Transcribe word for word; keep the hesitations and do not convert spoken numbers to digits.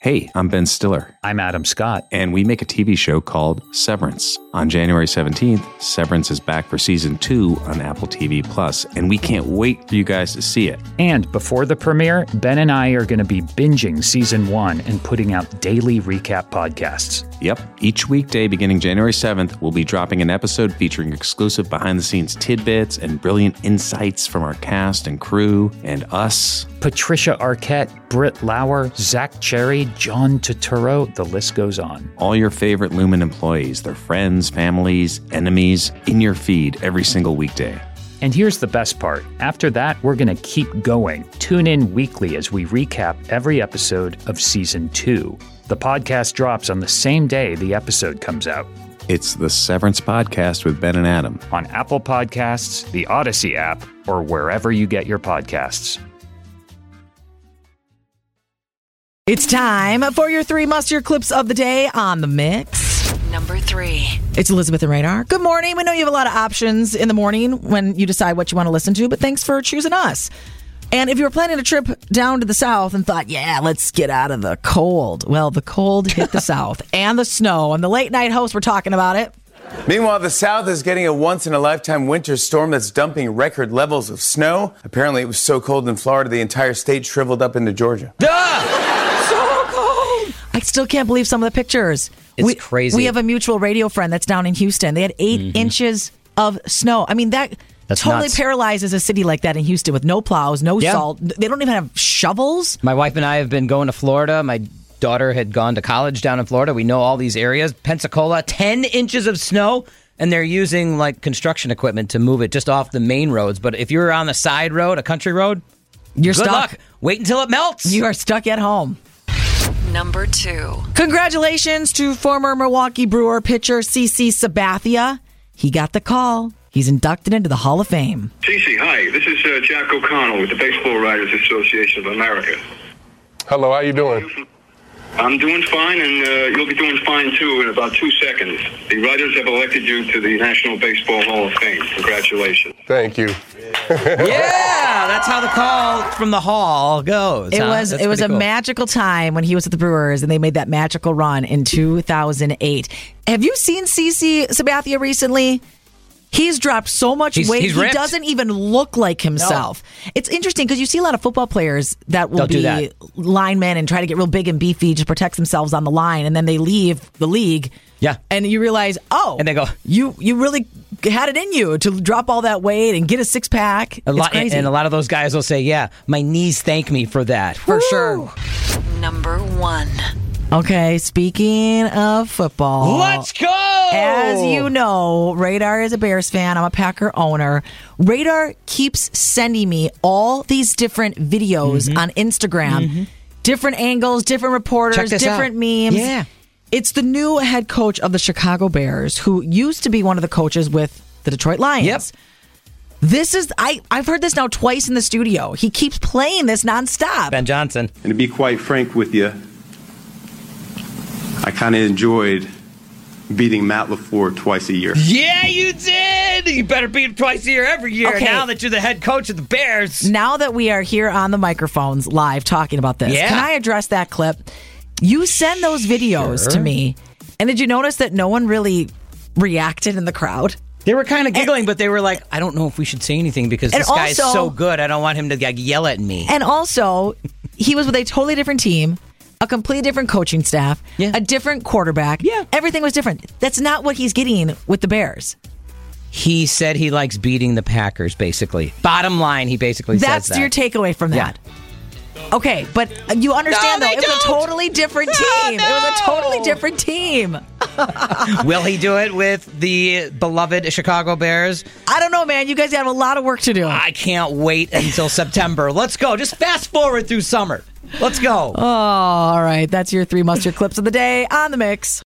Hey, I'm Ben Stiller. I'm Adam Scott. And we make a T V show called Severance. On January seventeenth, Severance is back for season two on Apple T V Plus, and we can't wait for you guys to see it. And before the premiere, Ben and I are going to be binging season one and putting out daily recap podcasts. Yep. Each weekday beginning January seventh, we'll be dropping an episode featuring exclusive behind-the-scenes tidbits and brilliant insights from our cast and crew and us. Patricia Arquette, Britt Lauer, Zach Cherry, John Turturro, the list goes on. All your favorite Lumen employees, their friends, families, enemies, in your feed every single weekday. And here's the best part. After that, we're going to keep going. Tune in weekly as we recap every episode of season two. The podcast drops on the same day the episode comes out. It's the Severance Podcast with Ben and Adam. On Apple Podcasts, the Odyssey app, or wherever you get your podcasts. It's time for your three must-hear clips of the day on The Mix. Number three. It's Elizabeth and Radar. Good morning. We know you have a lot of options in the morning when you decide what you want to listen to, but thanks for choosing us. And if you were planning a trip down to the south and thought, yeah, let's get out of the cold. Well, the cold hit the south and the snow. And the late night hosts were talking about it. Meanwhile, the South is getting a once-in-a-lifetime winter storm that's dumping record levels of snow. Apparently, it was so cold in Florida, the entire state shriveled up into Georgia. Ah! So cold! I still can't believe some of the pictures. It's we, crazy. We have a mutual radio friend that's down in Houston. They had eight mm-hmm. inches of snow. I mean, that that's totally nuts. paralyzes a city like that in Houston with no plows, no yeah. salt. They don't even have shovels. My wife and I have been going to Florida. My daughter had gone to college down in Florida. We know all these areas. Pensacola, ten inches of snow, and they're using like construction equipment to move it just off the main roads. But if you're on the side road, a country road, you're good stuck. luck. Wait until it melts. You are stuck at home. Number two. Congratulations to former Milwaukee Brewer pitcher CeCe Sabathia. He got the call. He's inducted into the Hall of Fame. CeCe, hi. This is uh, Jack O'Connell with the Baseball Writers Association of America. Hello, how you doing? I'm doing fine, and uh, you'll be doing fine, too, in about two seconds. The writers have elected you to the National Baseball Hall of Fame. Congratulations. Thank you. Yeah, that's how the call from the hall goes. It huh? was That's it was a cool. magical time when he was at the Brewers, and they made that magical run in two thousand eight. Have you seen CeCe Sabathia recently? He's dropped so much He's- weight, he's he ripped. doesn't even look like himself. No. It's interesting because you see a lot of football players that will Don't do be that. linemen and try to get real big and beefy to protect themselves on the line, and then they leave the league. Yeah. And you realize, oh, And they go- you you really had it in you to drop all that weight and get a six pack. A It's lot, crazy. and a lot of those guys will say, yeah, my knees thank me for that. For Woo! sure. Number one. Okay, speaking of football. Let's go! As you know, Radar is a Bears fan. I'm a Packer owner. Radar keeps sending me all these different videos Mm-hmm. on Instagram, Mm-hmm. different angles, different reporters, Check this different out. memes. Yeah. It's the new head coach of the Chicago Bears, who used to be one of the coaches with the Detroit Lions. Yep. This is, I, I've heard this now twice in the studio. He keeps playing this nonstop. Ben Johnson. And to be quite frank with you, I kind of enjoyed beating Matt LaFleur twice a year. Yeah, you did! You better beat him twice a year every year Okay. now that you're the head coach of the Bears. Now that we are here on the microphones live talking about this, Yeah. can I address that clip? You send those videos Sure. to me, and did you notice that no one really reacted in the crowd? They were kind of giggling, but they were like, I don't know if we should say anything because And this guy's also- so good. I don't want him to like, yell at me. And also, he was with a totally different team, a completely different coaching staff, Yeah. a different quarterback. Yeah. Everything was different. That's not what he's getting with the Bears. He said he likes beating the Packers, basically. Bottom line, he basically That's says that. your takeaway from that. Okay, but you understand, No, though, they it was a don't. totally different No, team. It was a no. totally different team. Will he do it with the beloved Chicago Bears? I don't know, man. You guys have a lot of work to do. I can't wait until September. Let's go. Just fast forward through summer. Let's go. Oh, all right. That's your three mustard clips of the day on The Mix.